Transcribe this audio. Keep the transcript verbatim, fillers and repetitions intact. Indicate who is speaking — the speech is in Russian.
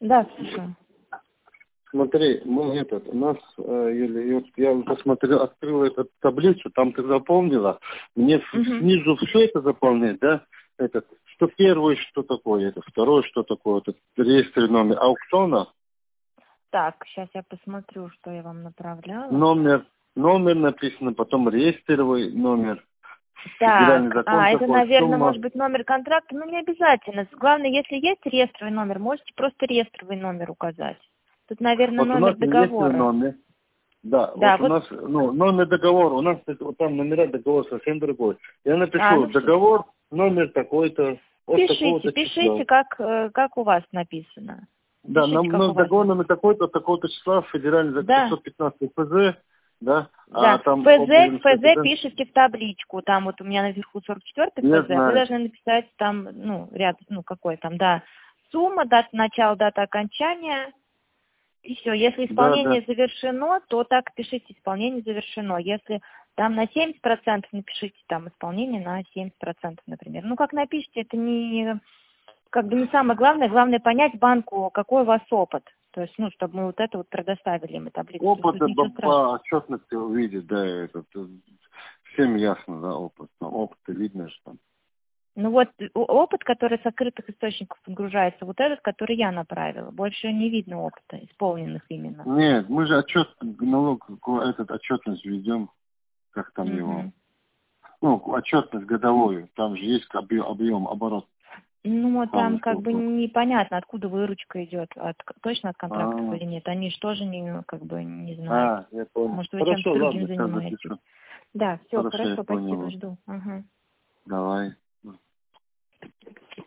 Speaker 1: Да, слушаю.
Speaker 2: Смотри, мы этот, у нас, э, Юля, вот я посмотрел, открыл эту таблицу, там ты запомнила, мне
Speaker 1: Угу.
Speaker 2: снизу все это заполнять, да? Этот, что первый, что такое, это второй, что такое, это реестр номер аукциона,
Speaker 1: Так, сейчас я посмотрю, что я вам направляла.
Speaker 2: номер, номер написано, потом реестровый номер, федеральный
Speaker 1: Так,
Speaker 2: закон
Speaker 1: а, это,
Speaker 2: такой,
Speaker 1: наверное,
Speaker 2: сумма.
Speaker 1: может быть номер контракта, но не обязательно. Главное, если есть реестровый номер, можете просто реестровый номер указать. Тут, наверное,
Speaker 2: Вот у
Speaker 1: номер
Speaker 2: нас реестровый
Speaker 1: договора.
Speaker 2: номер. Да,
Speaker 1: Да,
Speaker 2: вот у
Speaker 1: вот,
Speaker 2: нас, ну, номер договора, у нас это, вот там номера договора совсем другой. Я
Speaker 1: а,
Speaker 2: напишу
Speaker 1: ну все.
Speaker 2: договор, номер такой-то, от
Speaker 1: Пишите,
Speaker 2: такого-то числа.
Speaker 1: пишите, как, э, как у вас написано.
Speaker 2: Да,
Speaker 1: Пишите,
Speaker 2: нам,
Speaker 1: как
Speaker 2: ну,
Speaker 1: у вас
Speaker 2: договор
Speaker 1: написано.
Speaker 2: номер такой-то, такого-то числа, федеральный закон
Speaker 1: Да,
Speaker 2: пятьсот пятнадцать ФЗ, да,
Speaker 1: да.
Speaker 2: а там
Speaker 1: ФЗ,
Speaker 2: образом, кстати,
Speaker 1: ФЗ
Speaker 2: да,
Speaker 1: пишите в табличку. Там вот у меня наверху сорок четвёртый
Speaker 2: я
Speaker 1: ФЗ. Вы
Speaker 2: знаю,
Speaker 1: должны написать там, ну, ряд, ну, какой там, да. Сумма, дата начала, дата окончания. И все. Если
Speaker 2: да, да.
Speaker 1: исполнение завершено, то так пишите исполнение завершено. Если там на семьдесят процентов напишите там исполнение на семьдесят процентов, например. Ну, как напишите, это не, как бы не самое главное. Главное понять банку, какой у вас опыт. То есть, ну, чтобы мы вот это вот предоставили им таблицу. То есть
Speaker 2: Опыт
Speaker 1: тут
Speaker 2: по,
Speaker 1: ничего страшного.
Speaker 2: по отчетности увидеть, да, это, это всем ясно, да, опыт. Ну, опыт видно, что там.
Speaker 1: Ну вот о- опыт, который с открытых источников подгружается, вот этот, который я направила. Больше не видно опыта, исполненных именно.
Speaker 2: Нет, мы же отчет, налог, этот отчетность ведем, как там его.
Speaker 1: Мгм.
Speaker 2: Ну, отчетность годовую, там же есть объем, объем оборот.
Speaker 1: Ну, вот
Speaker 2: Там
Speaker 1: там как бы
Speaker 2: сколько.
Speaker 1: непонятно, откуда выручка идет, от, точно от контрактов
Speaker 2: А,
Speaker 1: или нет. Они же тоже не, как бы не знают.
Speaker 2: а, я понял.
Speaker 1: Может, вы чем-то
Speaker 2: Хорошо,
Speaker 1: другим
Speaker 2: ладно, сейчас
Speaker 1: занимаетесь.
Speaker 2: запишу.
Speaker 1: Да, все,
Speaker 2: Хорошо, я
Speaker 1: хорошо, спасибо,
Speaker 2: понял.
Speaker 1: жду. Ага.
Speaker 2: Давай.